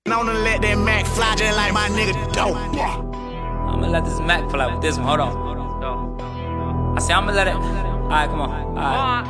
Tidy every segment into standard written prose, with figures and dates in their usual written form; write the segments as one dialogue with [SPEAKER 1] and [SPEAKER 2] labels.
[SPEAKER 1] Known to let that Mac fly just like my nigga dope.
[SPEAKER 2] I'ma let this Mac fly with this one, hold on. I say I'ma let it. Alright, come on.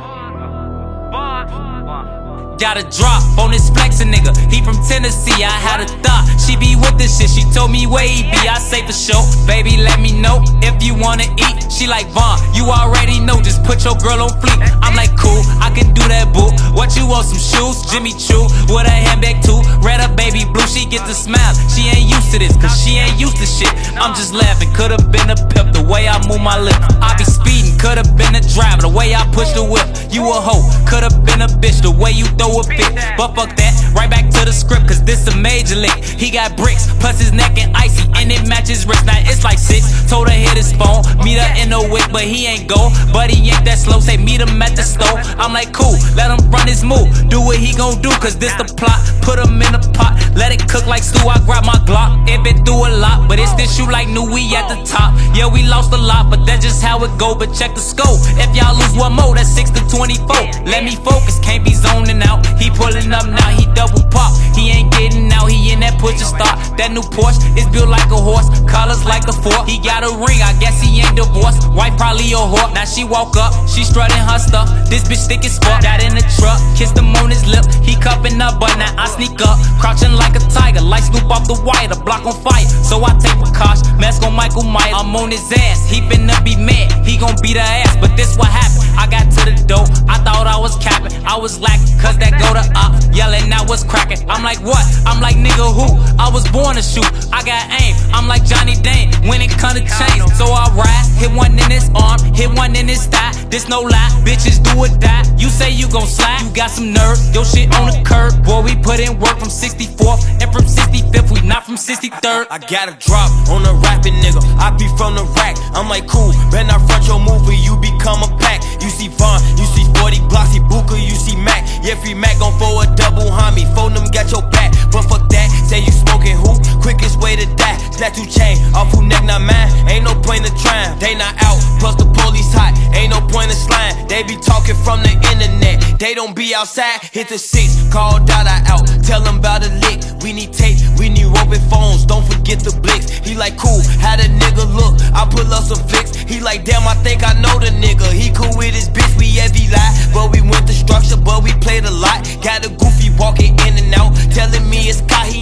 [SPEAKER 2] Got a drop on this flexin' nigga. He from Tennessee, I had a thought she be with this shit. She told me where he be, I say for sure. Baby, let me know if you wanna eat. She like, Vaughn, you already know, just put your girl on fleek. I'm like, cool, I can do that, boo. What you want, some shoes? Jimmy Choo, with a handbag too. Red up, baby blue, she get the smile. She ain't used to this, cause she ain't used to shit. I'm just laughing, could've been a pimp, the way I move my lips. I be speeding, could've been a driver, the way I push the whip. You a hoe, could've been a bitch, the way you throw a fit. But fuck that, right back to the script, cause this a major lick. He got bricks, plus his neck and icy, and it matches wrist. Now it's like 6, told her hit his phone, meet her in the wick, but he ain't go. But he ain't that slow, say meet him at the store. I'm like, cool, let him run his move, do what he gon' do, cause this the plot. Put him in a pot, let it cook like stew, I grab my Glock. It been through a lot, but it's this shoe like new, we at the top. Yeah, we lost a lot, but that's just how it go. But check the scope, if y'all lose one more, that's 6 to 24. Let me focus, can't be zoning out. He pulling up now, he double pop. He ain't getting out, he in that push to start. That new Porsche is built like a horse, colors like a fork. He got a ring, I guess he ain't divorced. Wife probably a whore. Now she walk up, she strutting her stuff. This bitch thick as fuck. Got in the truck, kissed him on his lip. He cupping up, but now I sneak up, crouching like a tiger, like Snoop off the wire, the block on fire. So I take precaution, mask on Michael Myers. I'm on his ass, he finna be mad. He gon' beat her ass, but this what happened. I got to the door, I thought I was capping. I was lacking, cause that go to up, yelling I was cracking. I'm like, what? I'm like, nigga, who? I was born to shoot, I got aim. I'm like Johnny Dane, when it come to chains. So I ride, hit one in his arm, hit one in his thigh. This no lie, bitches do or die. You say you gon' slide, you got some nerve, your shit on the curb. Boy, we put in work from 64th and from 65th, we not from 63rd.
[SPEAKER 3] I got a drop on a rapping nigga, I be from the rack. I'm like, cool, better not front your movie, you become a pack. You see Vaughn, you see 40 Glossy Booker, you see Mac. Yeah, free Mac gon' for a double homie, phone them got your back. But fuck that, say you smoking who? Quickest way to die, snap 2 chain, off who neck not mine. Ain't no point in trying, they not out, plus the police hot. Ain't no point in slime, they be talking from the internet. They don't be outside, hit the 6, call Dada out, tell them about a lick. We need tape, we need roving phones, don't forget the blicks. He like, cool, how the nigga look? I pull up some flicks. He like, damn, I think I know the nigga. He cool with his bitch, we heavy lie, but we went the structure, but we played a lot. Got a goofy walking in and out, telling me it's Kai, he